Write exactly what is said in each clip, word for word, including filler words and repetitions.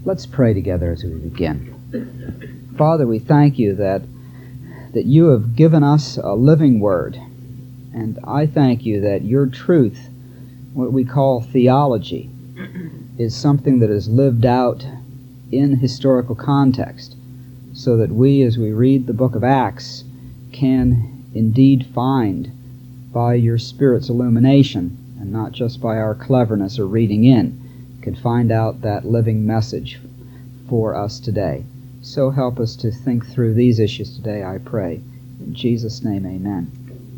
Let's pray together as we begin. Father, we thank you that, that you have given us a living word. And I thank you that your truth, what we call theology, is something that is lived out in historical context, so that we, as we read the book of Acts, can indeed find, by your Spirit's illumination, and not just by our cleverness or reading in, can find out that living message for us today. So help us to think through these issues today, I pray. In Jesus' name, amen.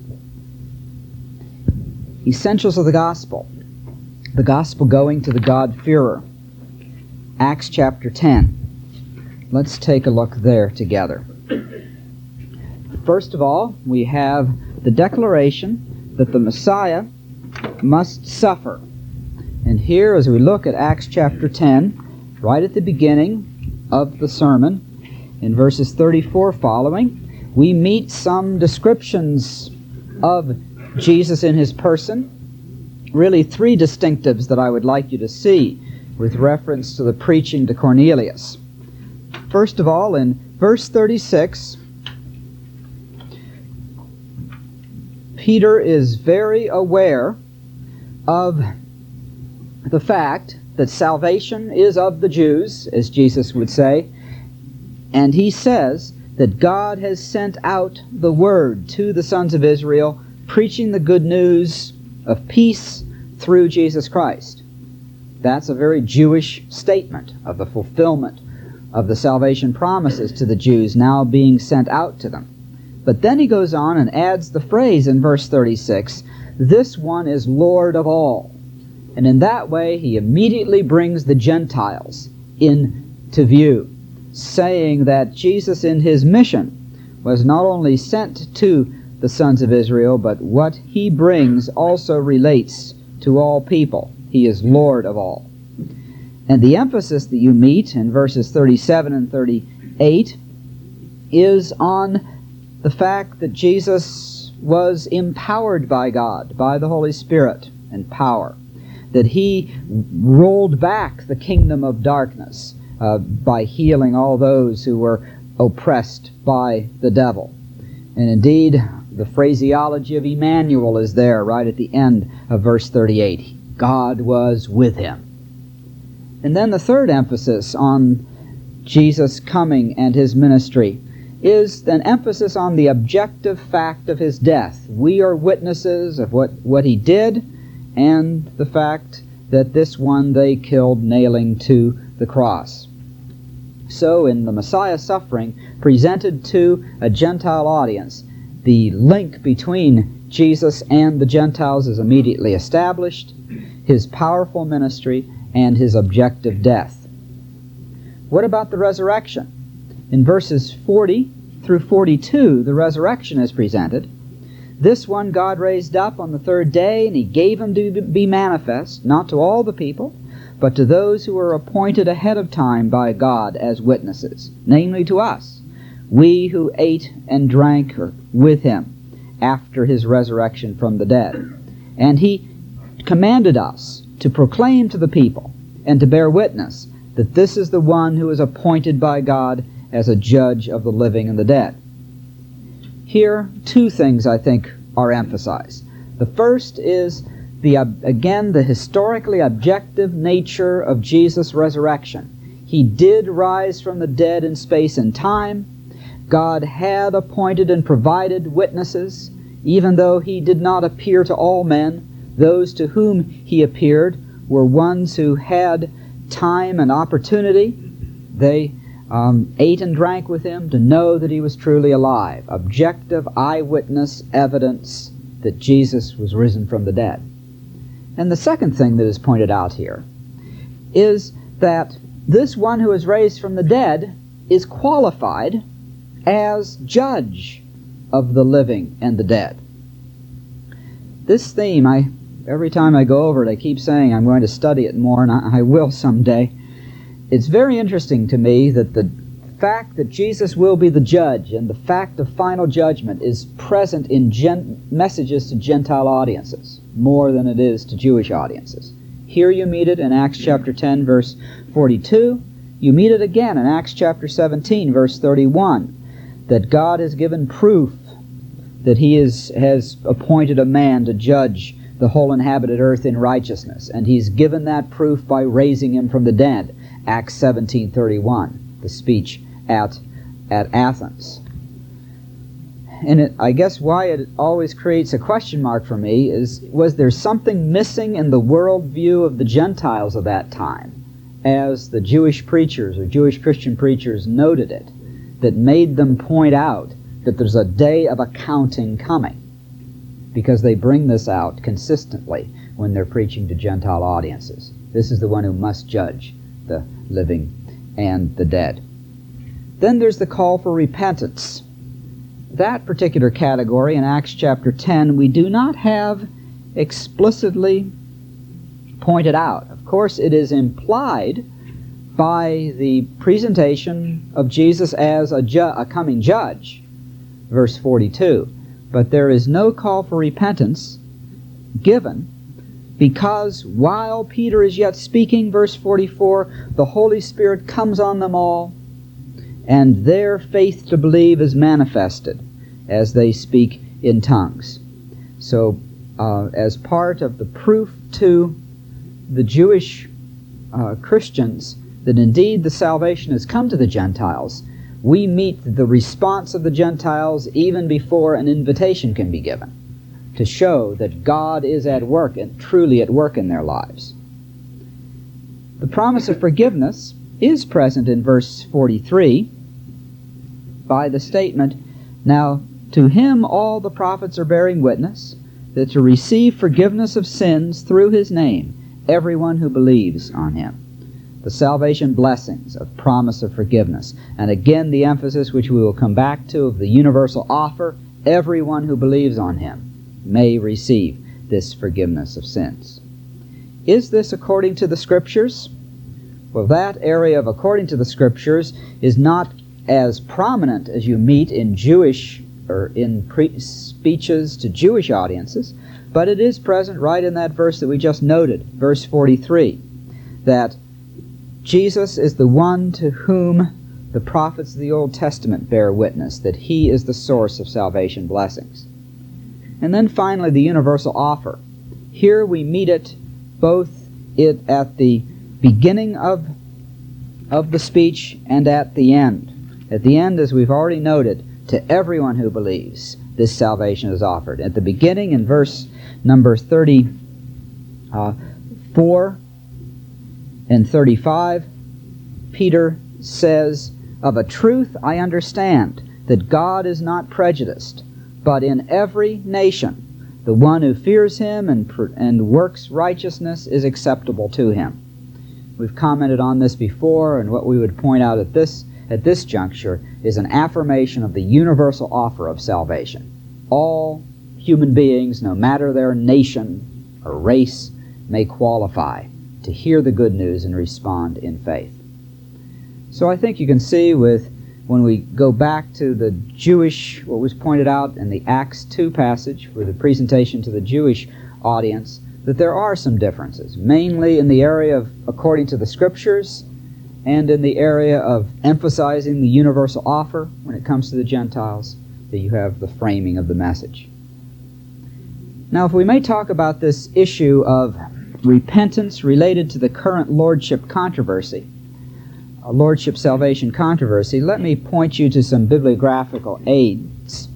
Essentials of the Gospel. The Gospel going to the God-fearer. Acts chapter ten. Let's take a look there together. First of all, we have the declaration that the Messiah must suffer. And here, as we look at Acts chapter ten, right at the beginning of the sermon, in verses thirty-four following, we meet some descriptions of Jesus in his person. Really three distinctives that I would like you to see with reference to the preaching to Cornelius. First of all, in verse thirty-six, Peter is very aware of the fact that salvation is of the Jews, as Jesus would say, and he says that God has sent out the word to the sons of Israel, preaching the good news of peace through Jesus Christ. That's a very Jewish statement of the fulfillment of the salvation promises to the Jews now being sent out to them. But then he goes on and adds the phrase in verse thirty-six, "This one is Lord of all." And in that way, he immediately brings the Gentiles into view, saying that Jesus in his mission was not only sent to the sons of Israel, but what he brings also relates to all people. He is Lord of all. And the emphasis that you meet in verses thirty-seven and thirty-eight is on the fact that Jesus was empowered by God, by the Holy Spirit and power, that he rolled back the kingdom of darkness uh, by healing all those who were oppressed by the devil. And indeed, the phraseology of Emmanuel is there right at the end of verse thirty-eight. God was with him. And then the third emphasis on Jesus coming and his ministry is an emphasis on the objective fact of his death. We are witnesses of what, what he did, and the fact that this one they killed nailing to the cross. So in the Messiah suffering presented to a Gentile audience, the link between Jesus and the Gentiles is immediately established, his powerful ministry and his objective death. What about the resurrection? In verses forty through forty-two, the resurrection is presented. This one God raised up on the third day, and he gave him to be manifest, not to all the people, but to those who were appointed ahead of time by God as witnesses, namely to us, we who ate and drank with him after his resurrection from the dead. And he commanded us to proclaim to the people and to bear witness that this is the one who is appointed by God as a judge of the living and the dead. Here, two things, I think, are emphasized. The first is, the again, the historically objective nature of Jesus' resurrection. He did rise from the dead in space and time. God had appointed and provided witnesses, even though he did not appear to all men. Those to whom he appeared were ones who had time and opportunity. They Um, ate and drank with him to know that he was truly alive. Objective eyewitness evidence that Jesus was risen from the dead. And the second thing that is pointed out here is that this one who is raised from the dead is qualified as judge of the living and the dead. This theme, I every time I go over it, I keep saying I'm going to study it more, and I, I will someday. It's very interesting to me that the fact that Jesus will be the judge and the fact of final judgment is present in gen- messages to Gentile audiences more than it is to Jewish audiences. Here you meet it in Acts chapter ten, verse forty-two, You meet it again in Acts chapter seventeen, verse thirty-one, that God has given proof that He is, has appointed a man to judge the whole inhabited earth in righteousness, and He's given that proof by raising Him from the dead. Acts seventeen thirty-one, the speech at, at Athens. And it, I guess why it always creates a question mark for me is, was there something missing in the worldview of the Gentiles of that time, as the Jewish preachers or Jewish Christian preachers noted it, that made them point out that there's a day of accounting coming? Because they bring this out consistently when they're preaching to Gentile audiences. This is the one who must judge the living and the dead. Then there's the call for repentance. That particular category in Acts chapter ten we do not have explicitly pointed out. Of course, it is implied by the presentation of Jesus as a, ju- a coming judge, verse forty-two. But there is no call for repentance given, because while Peter is yet speaking, verse forty-four, the Holy Spirit comes on them all, and their faith to believe is manifested as they speak in tongues. So, uh, as part of the proof to the Jewish uh, Christians that indeed the salvation has come to the Gentiles, we meet the response of the Gentiles even before an invitation can be given, to show that God is at work and truly at work in their lives. The promise of forgiveness is present in verse forty-three by the statement, "Now to Him all the prophets are bearing witness, that to receive forgiveness of sins through His name, everyone who believes on Him." The salvation blessings of promise of forgiveness. And again the emphasis, which we will come back to, of the universal offer, everyone who believes on Him may receive this forgiveness of sins. Is this according to the Scriptures? Well, that area of according to the Scriptures is not as prominent as you meet in Jewish or in pre- speeches to Jewish audiences, but it is present right in that verse that we just noted, verse forty-three, that Jesus is the one to whom the prophets of the Old Testament bear witness, that He is the source of salvation blessings. And then finally, the universal offer. Here we meet it both it at the beginning of, of the speech and at the end. At the end, as we've already noted, to everyone who believes, this salvation is offered. At the beginning, in verse number thirty-four and thirty-five, Peter says, "Of a truth I understand that God is not prejudiced, but in every nation the one who fears Him and, and works righteousness is acceptable to Him." We've commented on this before, and what we would point out at this at this juncture is an affirmation of the universal offer of salvation. All human beings, no matter their nation or race, may qualify to hear the good news and respond in faith. So I think you can see with when we go back to the Jewish, what was pointed out in the Acts two passage for the presentation to the Jewish audience, that there are some differences, mainly in the area of according to the Scriptures and in the area of emphasizing the universal offer when it comes to the Gentiles, that you have the framing of the message. Now, if we may talk about this issue of repentance related to the current lordship controversy, a lordship salvation controversy, let me point you to some bibliographical aids.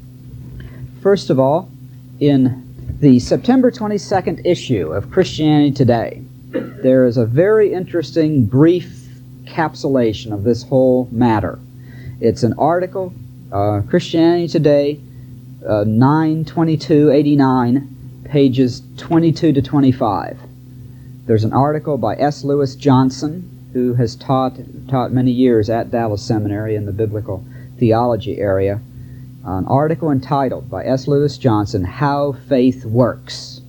First of all, in the September twenty-second issue of Christianity Today, there is a very interesting brief encapsulation of this whole matter. It's an article, uh, Christianity Today, uh, nine twenty-two eighty-nine, pages twenty-two to twenty-five. There's an article by S. Lewis Johnson, who has taught taught many years at Dallas Seminary in the biblical theology area. An article entitled by S. Lewis Johnson, "How Faith Works."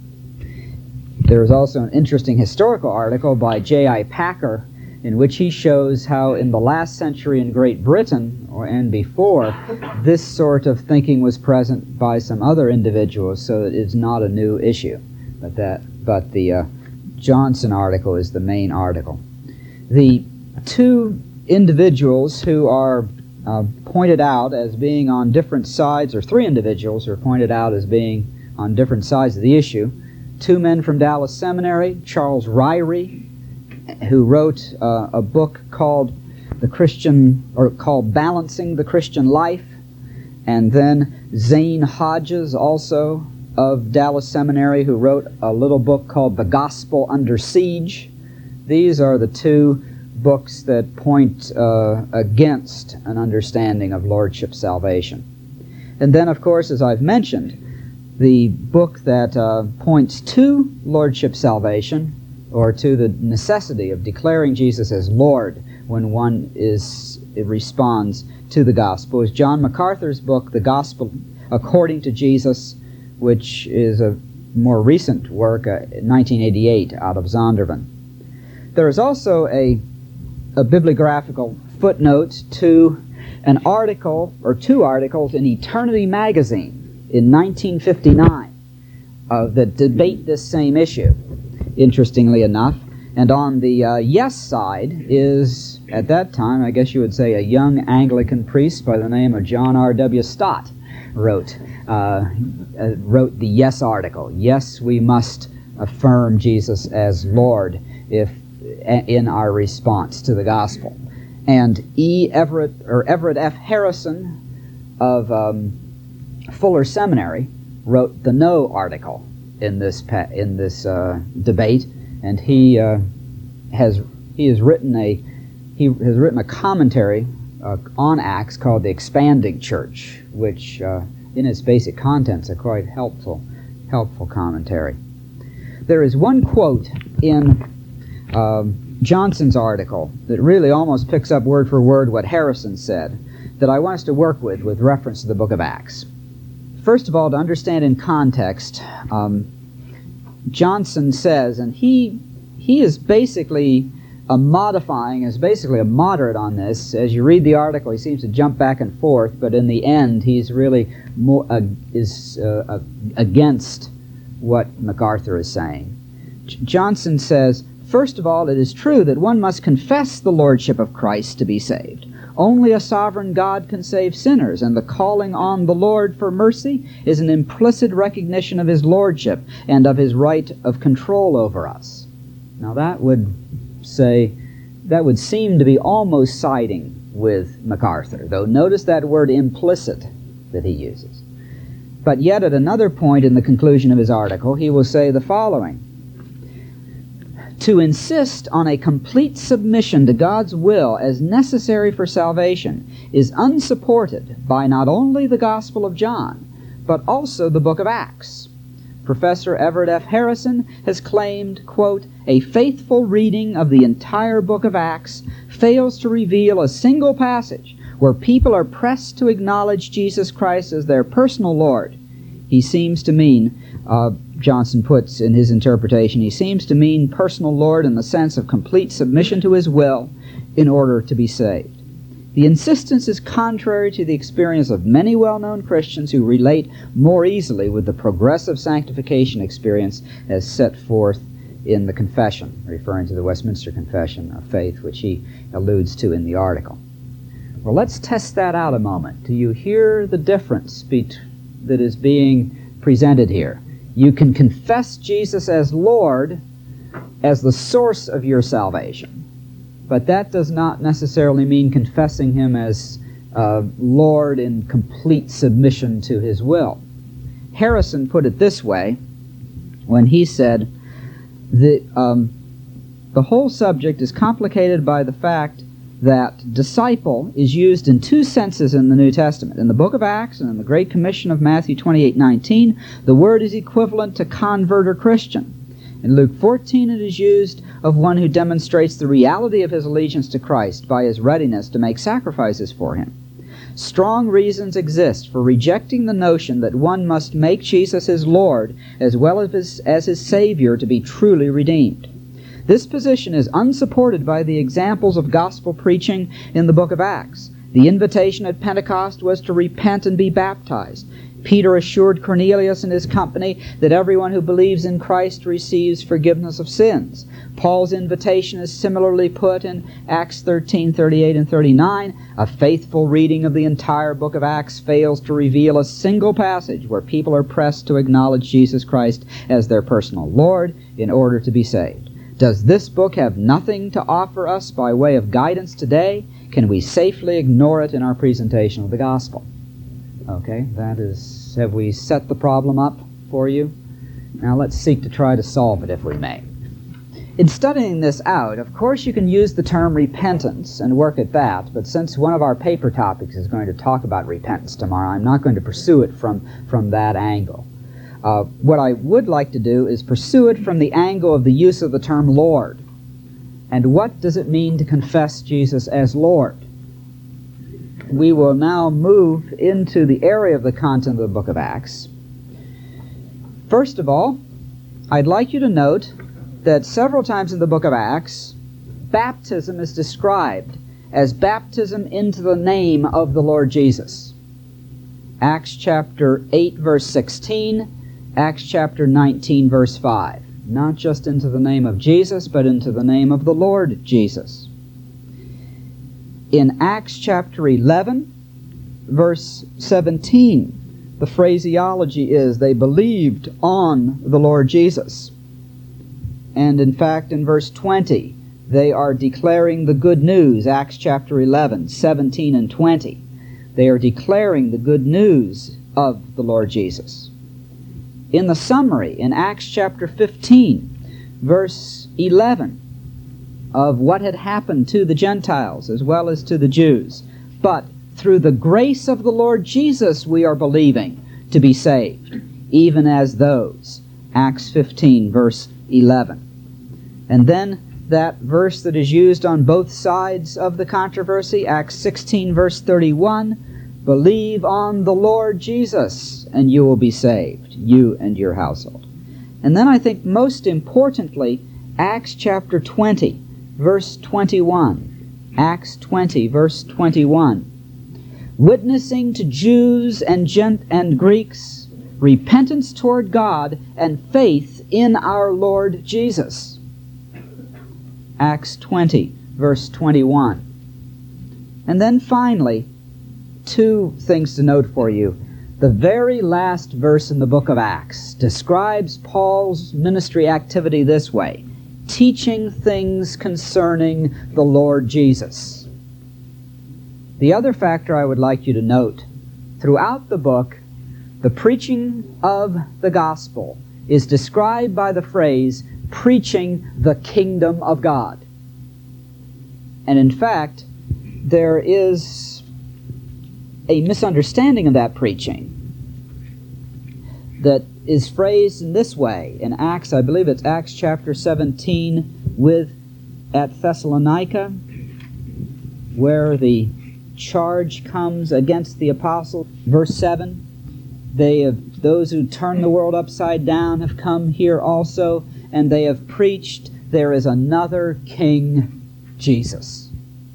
There is also an interesting historical article by J I Packer, in which he shows how in the last century in Great Britain, or and before, this sort of thinking was present by some other individuals, so it is not a new issue. But that, but the uh, Johnson article is the main article. The two individuals who are uh, pointed out as being on different sides, or three individuals who are pointed out as being on different sides of the issue. Two men from Dallas Seminary, Charles Ryrie, who wrote uh, a book called The Christian, or called Balancing the Christian Life, and then Zane Hodges, also of Dallas Seminary, who wrote a little book called The Gospel Under Siege. These are the two books that point uh, against an understanding of Lordship salvation. And then, of course, as I've mentioned, the book that uh, points to Lordship salvation, or to the necessity of declaring Jesus as Lord when one is responds to the gospel, is John MacArthur's book, The Gospel According to Jesus, which is a more recent work, uh, nineteen eighty-eight, out of Zondervan. There is also a, a bibliographical footnote to an article, or two articles, in Eternity Magazine in nineteen fifty-nine uh, that debate this same issue, interestingly enough. And on the uh, yes side is, at that time, I guess you would say, a young Anglican priest by the name of John R W Stott wrote, uh, uh, wrote the yes article. Yes, we must affirm Jesus as Lord if in our response to the gospel. And E. Everett, or Everett F. Harrison of um, Fuller Seminary wrote the no article in this pa- in this uh, debate, and he uh, has he has written a he has written a commentary uh, on Acts called The Expanding Church, which uh, in its basic contents are quite helpful helpful commentary. There is one quote in um, Johnson's article that really almost picks up word for word what Harrison said, that I want us to work with with reference to the book of Acts. First of all, to understand in context, um, Johnson says, and he he is basically a modifying, is basically a moderate on this. As you read the article, he seems to jump back and forth, but in the end, he's really more uh, is uh, uh, against what MacArthur is saying. J- Johnson says, first of all, it is true that one must confess the lordship of Christ to be saved. Only a sovereign God can save sinners, and the calling on the Lord for mercy is an implicit recognition of His lordship and of His right of control over us. Now that would say, that would seem to be almost siding with MacArthur, though notice that word implicit that he uses. But yet at another point in the conclusion of his article, he will say the following: to insist on a complete submission to God's will as necessary for salvation is unsupported by not only the Gospel of John, but also the book of Acts. Professor Everett F. Harrison has claimed, quote, a faithful reading of the entire book of Acts fails to reveal a single passage where people are pressed to acknowledge Jesus Christ as their personal Lord. He seems to mean, uh, Johnson puts in his interpretation, he seems to mean personal Lord in the sense of complete submission to His will in order to be saved. The insistence is contrary to the experience of many well-known Christians who relate more easily with the progressive sanctification experience as set forth in the Confession, referring to the Westminster Confession of Faith, which he alludes to in the article. Well, let's test that out a moment. Do you hear the difference be- that is being presented here? You can confess Jesus as Lord, as the source of your salvation. But that does not necessarily mean confessing Him as uh, Lord in complete submission to His will. Harrison put it this way when he said, the, um, the whole subject is complicated by the fact that disciple is used in two senses in the New Testament. In the book of Acts and in the Great Commission of Matthew twenty-eight nineteen, the word is equivalent to convert or Christian. In Luke fourteen, it is used of one who demonstrates the reality of his allegiance to Christ by his readiness to make sacrifices for Him. Strong reasons exist for rejecting the notion that one must make Jesus his Lord as well as his, as his Savior to be truly redeemed. This position is unsupported by the examples of gospel preaching in the book of Acts. The invitation at Pentecost was to repent and be baptized. Peter assured Cornelius and his company that everyone who believes in Christ receives forgiveness of sins. Paul's invitation is similarly put in Acts thirteen, thirty-eight, and thirty-nine. A faithful reading of the entire book of Acts fails to reveal a single passage where people are pressed to acknowledge Jesus Christ as their personal Lord in order to be saved. Does this book have nothing to offer us by way of guidance today? Can we safely ignore it in our presentation of the gospel? Okay, that is, have we set the problem up for you? Now let's seek to try to solve it if we may. In studying this out, of course you can use the term repentance and work at that, but since one of our paper topics is going to talk about repentance tomorrow, I'm not going to pursue it from, from that angle. Uh, what I would like to do is pursue it from the angle of the use of the term Lord. And what does it mean to confess Jesus as Lord? We will now move into the area of the content of the book of Acts. First of all, I'd like you to note that several times in the book of Acts, baptism is described as baptism into the name of the Lord Jesus. Acts chapter eight, verse sixteen, Acts chapter nineteen, verse five. Not just into the name of Jesus, but into the name of the Lord Jesus. In Acts chapter eleven, verse seventeen, the phraseology is, they believed on the Lord Jesus. And in fact, in verse twenty, they are declaring the good news, Acts chapter eleven, seventeen and twenty. They are declaring the good news of the Lord Jesus. In the summary, in Acts chapter fifteen, verse eleven, of what had happened to the Gentiles as well as to the Jews. But through the grace of the Lord Jesus we are believing to be saved, even as those. Acts fifteen, verse eleven. And then that verse that is used on both sides of the controversy, Acts sixteen, verse thirty-one, believe on the Lord Jesus and you will be saved, you and your household. And then I think most importantly, Acts chapter twenty, verse twenty-one. Acts twenty, verse twenty-one. Witnessing to Jews and Gent and Greeks repentance toward God and faith in our Lord Jesus. Acts twenty, verse twenty-one. And then finally, two things to note for you. The very last verse in the book of Acts describes Paul's ministry activity this way: teaching things concerning the Lord Jesus. The other factor I would like you to note, throughout the book, the preaching of the gospel is described by the phrase, preaching the kingdom of God. And in fact, there is a misunderstanding of that preaching that is phrased in this way in Acts, I believe it's Acts chapter seventeen, with at Thessalonica, where the charge comes against the apostles. Verse seven, they have, those who turn the world upside down have come here also, and they have preached there is another King, Jesus.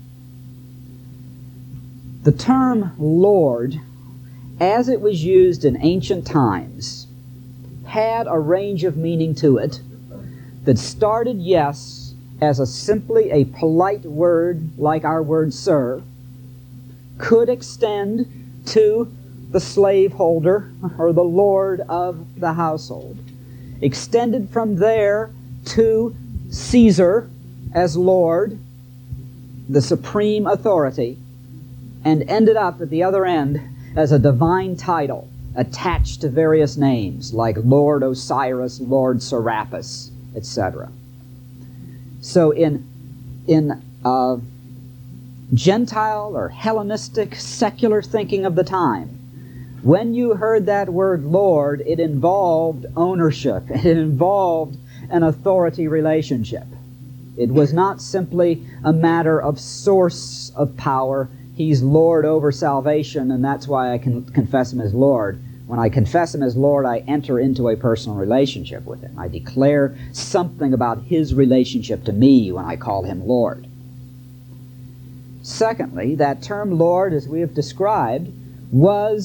The term Lord, as it was used in ancient times, had a range of meaning to it that started, yes, as a simply a polite word like our word sir, could extend to the slaveholder or the lord of the household, extended from there to Caesar as Lord, the supreme authority, and ended up at the other end as a divine title attached to various names like Lord Osiris, Lord Serapis, et cetera. So in, in uh, Gentile or Hellenistic secular thinking of the time, when you heard that word Lord, it involved ownership. It involved an authority relationship. It was not simply a matter of source of power. He's Lord over salvation, and that's why I can confess Him as Lord. When I confess Him as Lord, I enter into a personal relationship with Him. I declare something about His relationship to me when I call Him Lord. Secondly, that term Lord, as we have described, was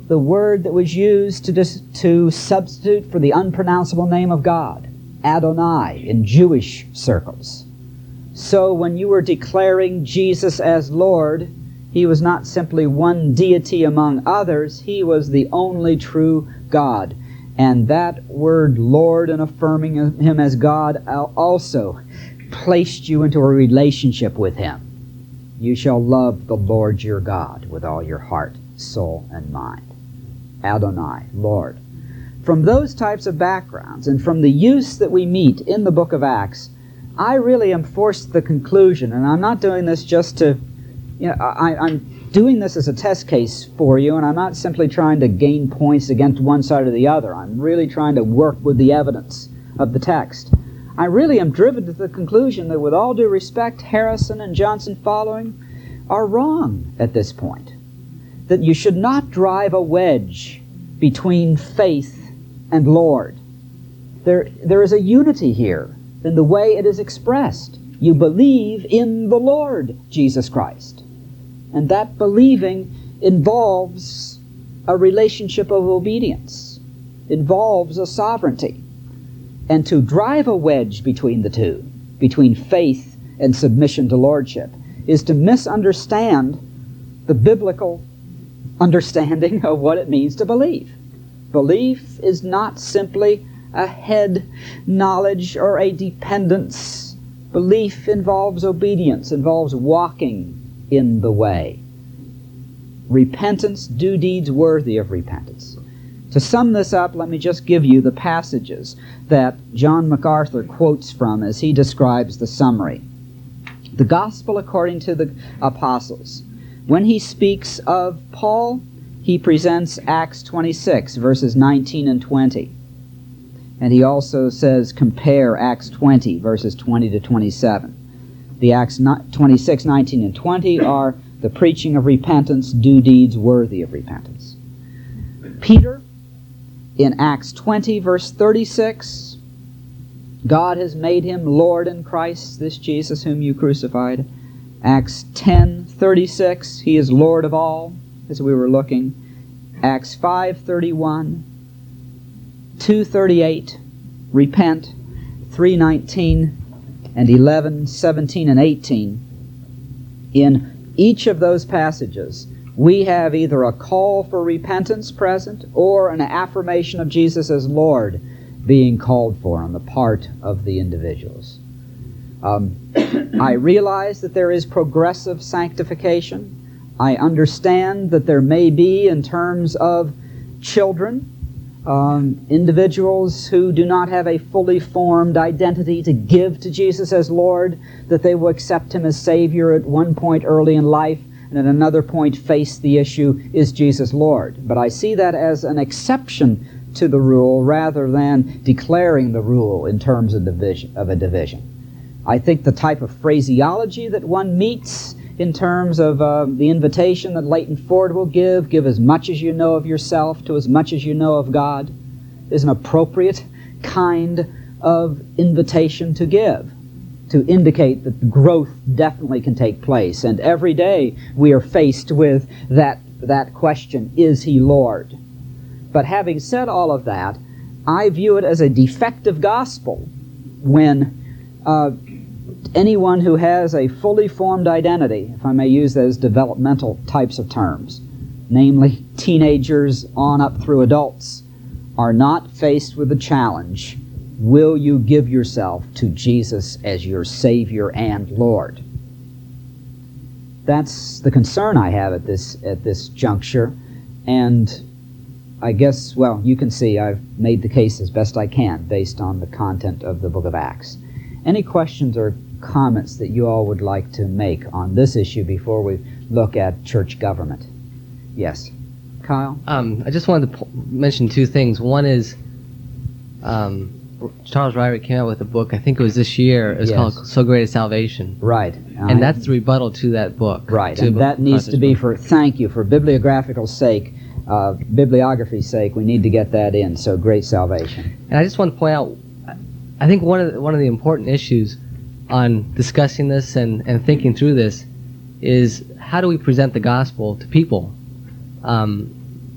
the word that was used to, dis- to substitute for the unpronounceable name of God, Adonai, in Jewish circles. So when you were declaring Jesus as Lord, He was not simply one deity among others, He was the only true God. And that word Lord and affirming Him as God also placed you into a relationship with Him. You shall love the Lord your God with all your heart, soul, and mind. Adonai, Lord. From those types of backgrounds and from the use that we meet in the book of Acts, I really am forced to the conclusion, and I'm not doing this just to, you know, I, I'm doing this as a test case for you, and I'm not simply trying to gain points against one side or the other. I'm really trying to work with the evidence of the text. I really am driven to the conclusion that with all due respect, Harrison and Johnson following are wrong at this point. That you should not drive a wedge between faith and Lord. There, there is a unity here in the way it is expressed. You believe in the Lord Jesus Christ. And that believing involves a relationship of obedience, involves a sovereignty. And to drive a wedge between the two, between faith and submission to lordship, is to misunderstand the biblical understanding of what it means to believe. Belief is not simply a head knowledge or a dependence. Belief involves obedience, involves walking in the way. Repentance, do deeds worthy of repentance. To sum this up, let me just give you the passages that John MacArthur quotes from as he describes the summary. The Gospel according to the Apostles. When he speaks of Paul, he presents Acts twenty-six, verses nineteen and twenty. And he also says, compare Acts twenty, verses twenty to twenty-seven. The Acts twenty-six, nineteen, and twenty are the preaching of repentance, do deeds worthy of repentance. Peter, in Acts twenty, verse thirty-six, God has made him Lord in Christ, this Jesus whom you crucified. Acts ten, thirty-six, he is Lord of all, as we were looking. Acts five, thirty-one, two, thirty-eight, repent, three, nineteen, and eleven, seventeen, and eighteen. In each of those passages, we have either a call for repentance present or an affirmation of Jesus as Lord being called for on the part of the individuals. Um, I realize that there is progressive sanctification. I understand that there may be, in terms of children, um, individuals who do not have a fully formed identity to give to Jesus as Lord, that they will accept Him as Savior at one point early in life, and at another point face the issue, is Jesus Lord? But I see that as an exception to the rule rather than declaring the rule in terms of division, of a division. I think the type of phraseology that one meets in terms of uh, the invitation that Leighton Ford will give, give as much as you know of yourself to as much as you know of God, is an appropriate kind of invitation to give, to indicate that growth definitely can take place. And every day we are faced with that, that question, is He Lord? But having said all of that, I view it as a defective gospel when uh, anyone who has a fully formed identity, if I may use those developmental types of terms, namely teenagers on up through adults, are not faced with the challenge, will you give yourself to Jesus as your Savior and Lord? That's the concern I have at this at this juncture, and I guess, well, you can see I've made the case as best I can based on the content of the book of Acts. Any questions or comments that you all would like to make on this issue before we look at church government? Yes. Kyle? Um, I just wanted to po- mention two things. One is um, Charles Ryrick came out with a book, I think it was this year. It was yes. called So Great a Salvation. Right. And I, that's the rebuttal to that book. Right. And that needs to be for, thank you, for bibliographical sake, uh, bibliography's sake, we need to get that in. So Great Salvation. And I just want to point out, I think one of the, one of the important issues on discussing this and, and thinking through this is how do we present the gospel to people? Um,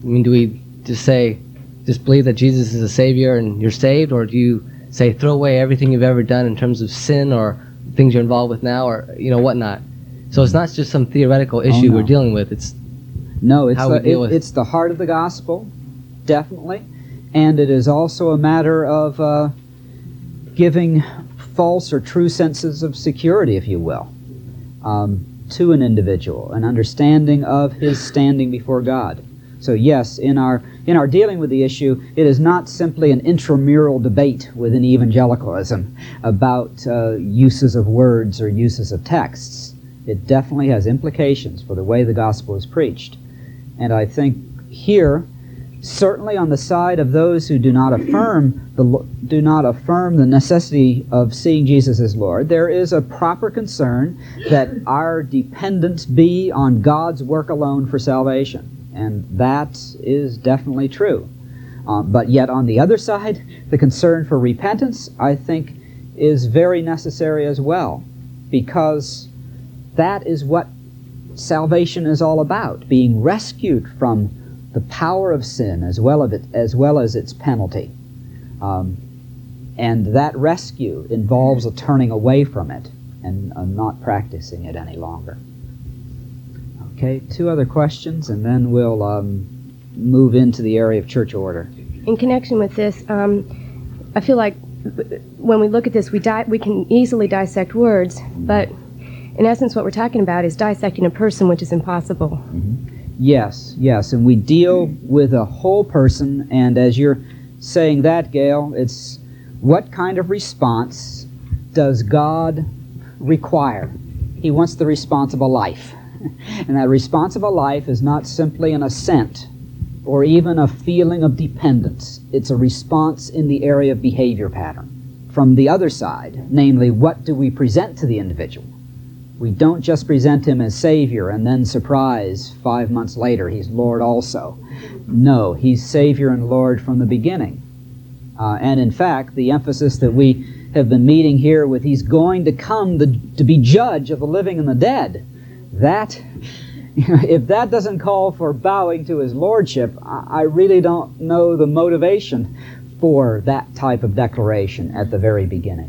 I mean, do we just say, just believe that Jesus is a Savior and you're saved, or do you say throw away everything you've ever done in terms of sin or things you're involved with now, or you know whatnot? So it's not just some theoretical issue oh, no. we're dealing with. It's no, it's how the, we deal it, with it's the heart of the gospel, definitely, and it is also a matter of uh, giving false or true senses of security, if you will, um, to an individual, an understanding of his standing before God. So yes, in our in our dealing with the issue, it is not simply an intramural debate within evangelicalism about uh, uses of words or uses of texts. It definitely has implications for the way the gospel is preached. And I think here, certainly on the side of those who do not affirm the do not affirm the necessity of seeing Jesus as Lord, there is a proper concern that our dependence be on God's work alone for salvation. And that is definitely true. Uh, but yet on the other side, the concern for repentance, I think, is very necessary as well, because that is what salvation is all about, being rescued from the power of sin as well as, it, as, well as its penalty. Um, and that rescue involves a turning away from it and uh, not practicing it any longer. Okay, two other questions, and then we'll um, move into the area of church order. In connection with this, um, I feel like when we look at this, we di- we can easily dissect words, but in essence what we're talking about is dissecting a person, which is impossible. Mm-hmm. Yes, yes, and we deal with a whole person, and as you're saying that, Gail, it's what kind of response does God require? He wants the response of a life. And that response of a life is not simply an assent or even a feeling of dependence. It's a response in the area of behavior pattern. From the other side, namely, what do we present to the individual? We don't just present him as Savior and then, surprise, five months later, he's Lord also. No, he's Savior and Lord from the beginning. Uh, and in fact, the emphasis that we have been meeting here with he's going to come the, to be judge of the living and the dead, that, if that doesn't call for bowing to his lordship, I really don't know the motivation for that type of declaration at the very beginning.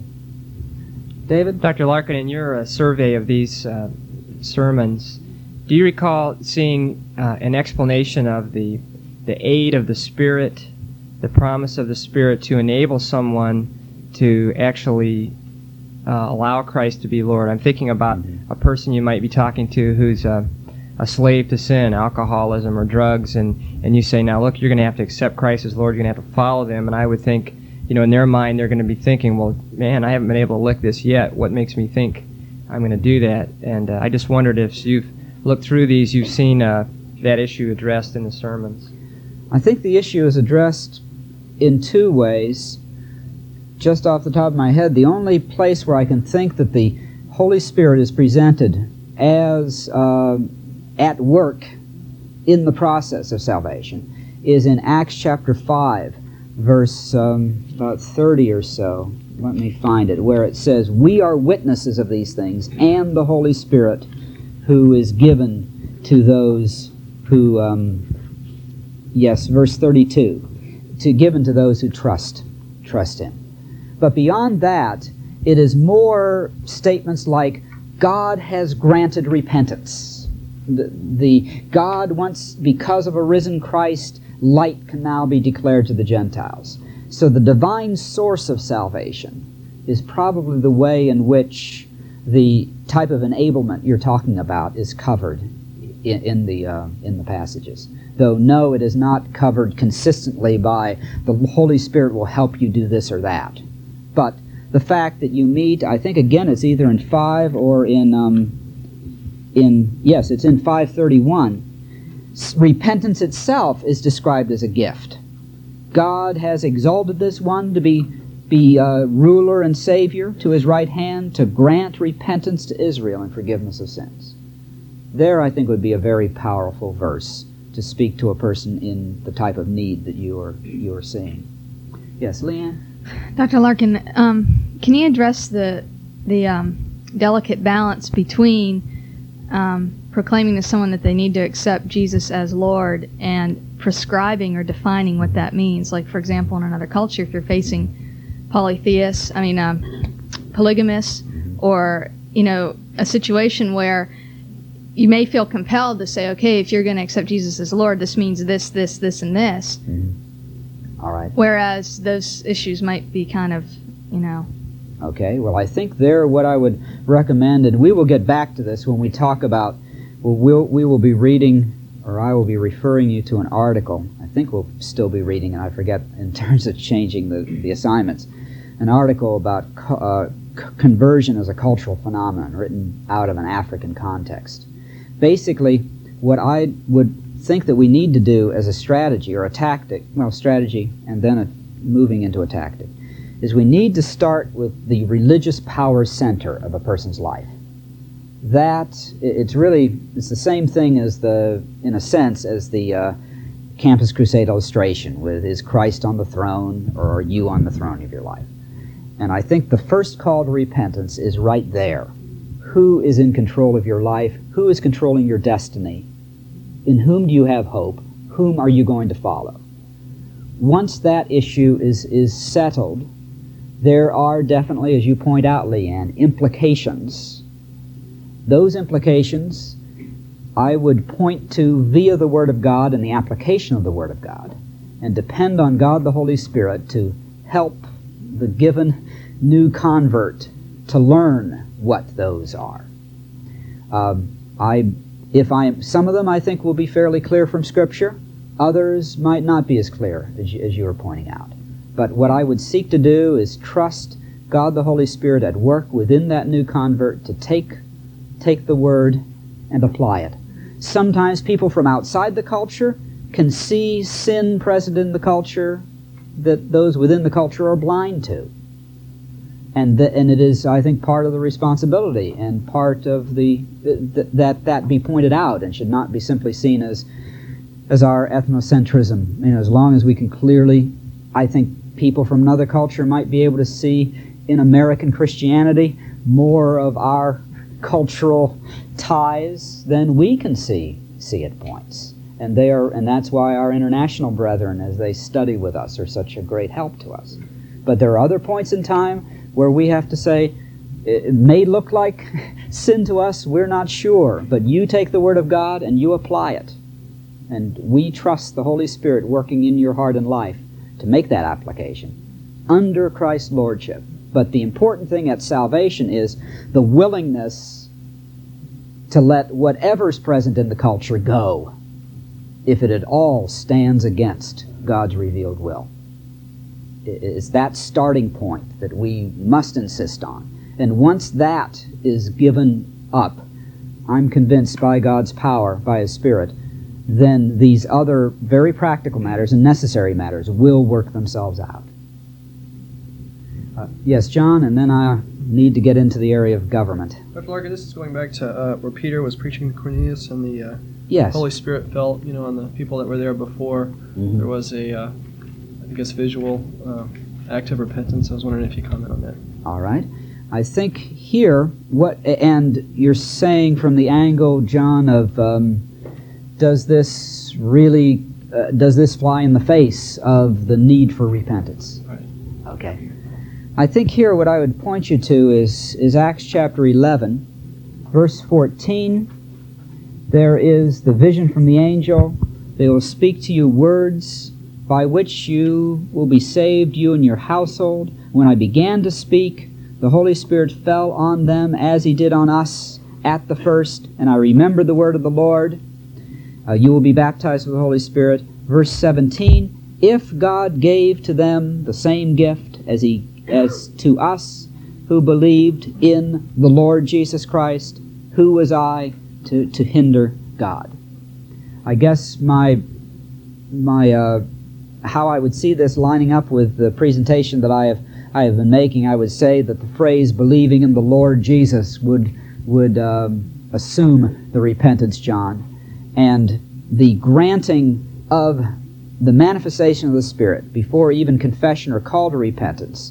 David? Doctor Larkin, in your uh, survey of these uh, sermons, do you recall seeing uh, an explanation of the the aid of the Spirit, the promise of the Spirit to enable someone to actually Uh, allow Christ to be Lord? I'm thinking about a person you might be talking to who's a, a slave to sin, alcoholism or drugs, and, and you say, now look, you're going to have to accept Christ as Lord, you're going to have to follow them, and I would think, you know, in their mind they're going to be thinking, well, man, I haven't been able to lick this yet. What makes me think I'm going to do that? And uh, I just wondered if you've looked through these, you've seen uh, that issue addressed in the sermons. I think the issue is addressed in two ways. Just off the top of my head, the only place where I can think that the Holy Spirit is presented as uh, at work in the process of salvation is in Acts chapter five, verse um, about thirty or so. Let me find it, where it says, "We are witnesses of these things, and the Holy Spirit who is given to those who," um, yes, verse thirty-two, to given to those who trust, trust Him. But beyond that, it is more statements like, God has granted repentance. The, the God wants, because of a risen Christ, light can now be declared to the Gentiles. So the divine source of salvation is probably the way in which the type of enablement you're talking about is covered in, in the uh, in the passages. Though, no, it is not covered consistently by the Holy Spirit will help you do this or that. But the fact that you meet, I think again it's either in five or in, um, in yes, it's in five thirty-one. Repentance itself is described as a gift. God has exalted this one to be, be uh, ruler and Savior to His right hand, to grant repentance to Israel and forgiveness of sins. There, I think, would be a very powerful verse to speak to a person in the type of need that you are, you are seeing. Yes, Leanne? Doctor Larkin, um, can you address the the um, delicate balance between um, proclaiming to someone that they need to accept Jesus as Lord and prescribing or defining what that means. Like, for example, in another culture, if you're facing polytheists, I mean, um, polygamists, or, you know, a situation where you may feel compelled to say, okay, if you're going to accept Jesus as Lord, this means this, this, this, and this. Mm-hmm. All right. Whereas those issues might be kind of, you know. Okay, well, I think there what I would recommend, and we will get back to this when we talk about, well, we'll we will be reading, or I will be referring you to an article. I think we'll still be reading, and I forget in terms of changing the, the assignments, an article about uh, c- conversion as a cultural phenomenon written out of an African context. Basically, what I would think that we need to do as a strategy or a tactic, well, strategy and then a, moving into a tactic, is we need to start with the religious power center of a person's life. That, it's really, it's the same thing as the, in a sense, as the uh, Campus Crusade illustration with is Christ on the throne or are you on the throne of your life? And I think the first call to repentance is right there. Who is in control of your life? Who is controlling your destiny? In whom do you have hope? Whom are you going to follow? Once that issue is, is settled, there are definitely, as you point out, Leanne, implications. Those implications I would point to via the Word of God and the application of the Word of God, and depend on God the Holy Spirit to help the given new convert to learn what those are. Um, I, if I, some of them I think will be fairly clear from Scripture. Others might not be as clear as you, as you were pointing out. But what I would seek to do is trust God the Holy Spirit at work within that new convert to take, take the Word and apply it. Sometimes people from outside the culture can see sin present in the culture that those within the culture are blind to. And, the, and it is, I think, part of the responsibility and part of the, th- that that be pointed out and should not be simply seen as as our ethnocentrism. You know, as long as we can clearly, I think people from another culture might be able to see in American Christianity more of our cultural ties than we can see see at points. And they are, and that's why our international brethren, as they study with us, are such a great help to us. But there are other points in time where we have to say, it may look like sin to us, we're not sure, but you take the Word of God and you apply it. And we trust the Holy Spirit working in your heart and life to make that application under Christ's Lordship. But the important thing at salvation is the willingness to let whatever's present in the culture go, if it at all stands against God's revealed will. It's that starting point that we must insist on. And once that is given up, I'm convinced by God's power, by His Spirit, then these other very practical matters and necessary matters will work themselves out. Uh, yes, John, and then I need to get into the area of government. Doctor Larkin, this is going back to uh, where Peter was preaching to Cornelius and the uh, yes. Holy Spirit fell, you know, on the people that were there before. Mm-hmm. There was a, uh, I guess, visual uh, act of repentance. I was wondering if you comment on that. All right. I think here, what, and you're saying from the angle, John, of um, does this really, uh, does this fly in the face of the need for repentance? Right. Okay. I think here what I would point you to is, is Acts chapter eleven, verse fourteen. There is the vision from the angel. They will speak to you words by which you will be saved, you and your household. When I began to speak, the Holy Spirit fell on them as He did on us at the first, and I remembered the word of the Lord. Uh, you will be baptized with the Holy Spirit. Verse seventeen, if God gave to them the same gift as He as to us who believed in the Lord Jesus Christ, who was I to, to hinder God? I guess my my uh, how I would see this lining up with the presentation that I have I have been making, I would say that the phrase "believing in the Lord Jesus" would would um, assume the repentance, John, and the granting of the manifestation of the Spirit before even confession or call to repentance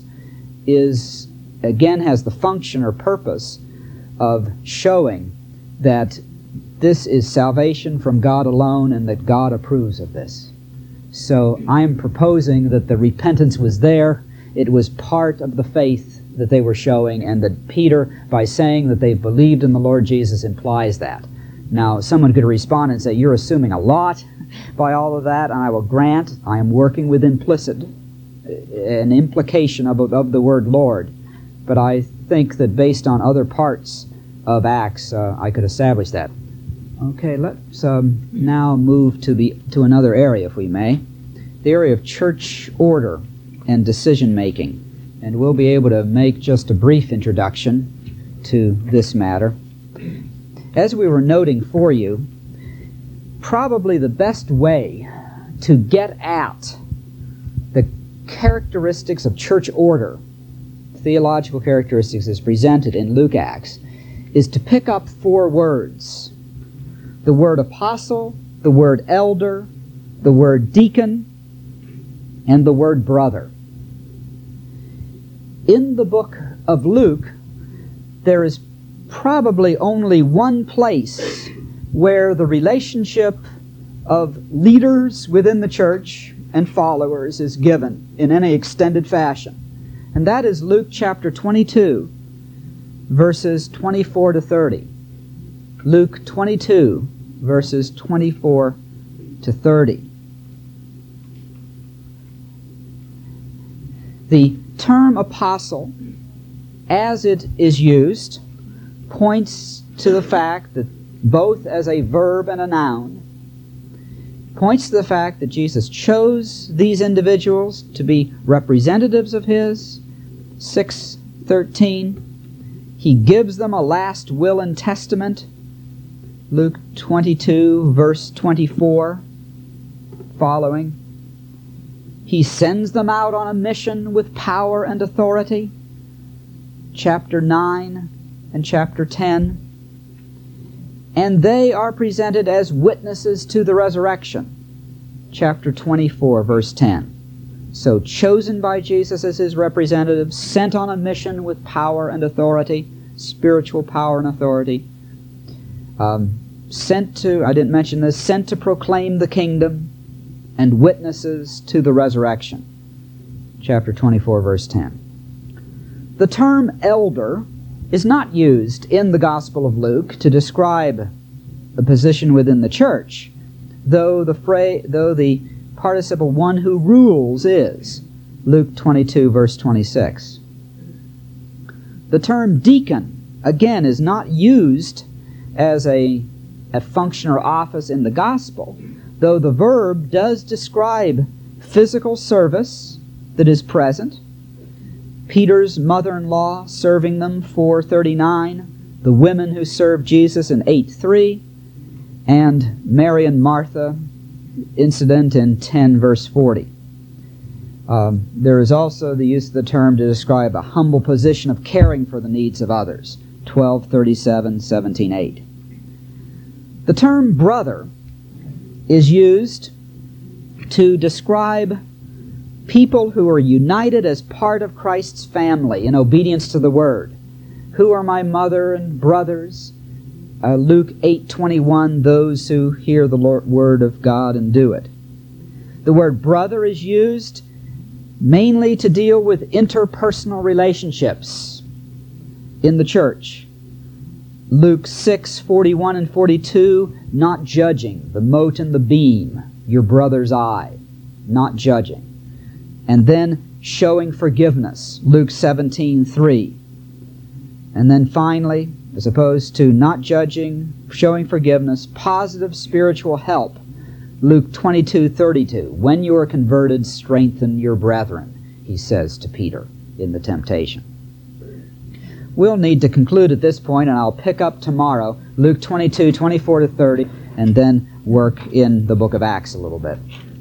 is, again, has the function or purpose of showing that this is salvation from God alone and that God approves of this. So I am proposing that the repentance was there. It was part of the faith that they were showing, and that Peter, by saying that they believed in the Lord Jesus, implies that. Now, someone could respond and say, you're assuming a lot by all of that, and I will grant I am working with implicit, an implication of, of the word Lord. But I think that based on other parts of Acts, uh, I could establish that. Okay, let's um, now move to the to another area, if we may, the area of church order and decision-making. And we'll be able to make just a brief introduction to this matter. As we were noting for you, probably the best way to get at the characteristics of church order, theological characteristics as presented in Luke Acts, is to pick up four words. The word apostle, the word elder, the word deacon, and the word brother. In the book of Luke, there is probably only one place where the relationship of leaders within the church and followers is given in any extended fashion. And that is Luke chapter twenty-two, verses twenty-four to thirty. Luke twenty-two, verses twenty-four to thirty. The term apostle, as it is used, points to the fact that both as a verb and a noun, points to the fact that Jesus chose these individuals to be representatives of His. six thirteen, He gives them a last will and testament. Luke twenty-two, verse twenty-four, following. He sends them out on a mission with power and authority. Chapter nine and chapter ten. And they are presented as witnesses to the resurrection. Chapter twenty-four, verse ten. So chosen by Jesus as His representative, sent on a mission with power and authority, spiritual power and authority. Um, sent to, I didn't mention this, sent to proclaim the kingdom, and witnesses to the resurrection. Chapter twenty-four, verse ten. The term elder is not used in the Gospel of Luke to describe a position within the church, though the phrase, though the participle one who rules is. Luke twenty-two, verse twenty-six. The term deacon, again, is not used as a, a function or office in the Gospel, though the verb does describe physical service that is present. Peter's mother-in-law serving them, four thirty-nine, the women who served Jesus in eight three, and Mary and Martha incident in ten verse forty. Um, there is also the use of the term to describe a humble position of caring for the needs of others, twelve thirty-seven, seventeen eight. The term brother is used to describe people who are united as part of Christ's family in obedience to the Word. Who are my mother and brothers? Uh, Luke eight twenty-one, those who hear the Lord, Word of God and do it. The word brother is used mainly to deal with interpersonal relationships in the church. Luke six forty-one and forty-two, not judging, the mote and the beam, your brother's eye, not judging. And then showing forgiveness, Luke seventeen three. And then finally, as opposed to not judging, showing forgiveness, positive spiritual help, Luke twenty-two thirty-two. When you are converted, strengthen your brethren, He says to Peter in the temptation. We'll need to conclude at this point, and I'll pick up tomorrow, Luke twenty-two, twenty-four to thirty, and then work in the book of Acts a little bit.